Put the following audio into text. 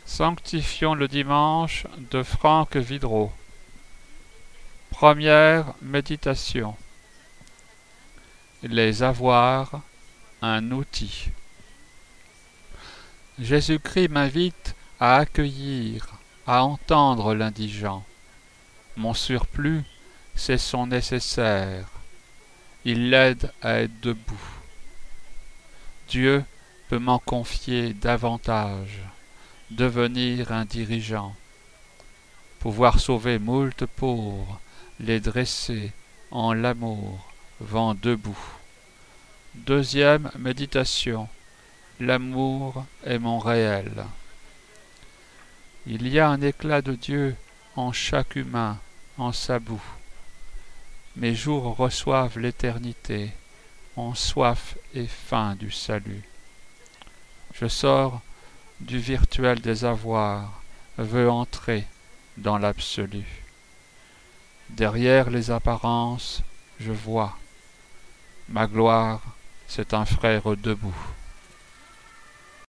Sanctifions le dimanche de Franck Vidreau. Première méditation. Les avoirs, un outil. Jésus-Christ m'invite à accueillir, à entendre l'indigent. Mon surplus, c'est son nécessaire. Il l'aide à être debout. Dieu peut m'en confier davantage, devenir un dirigeant, pouvoir sauver moult pauvres, les dresser en l'amour, vent debout. Deuxième méditation. L'amour est mon réel. Il y a un éclat de Dieu en chaque humain, en sa boue. Mes jours reçoivent l'éternité, ont soif et faim du salut. Je sors du virtuel des avoirs, veux entrer dans l'absolu. Derrière les apparences, je vois. Ma gloire, c'est un frère debout.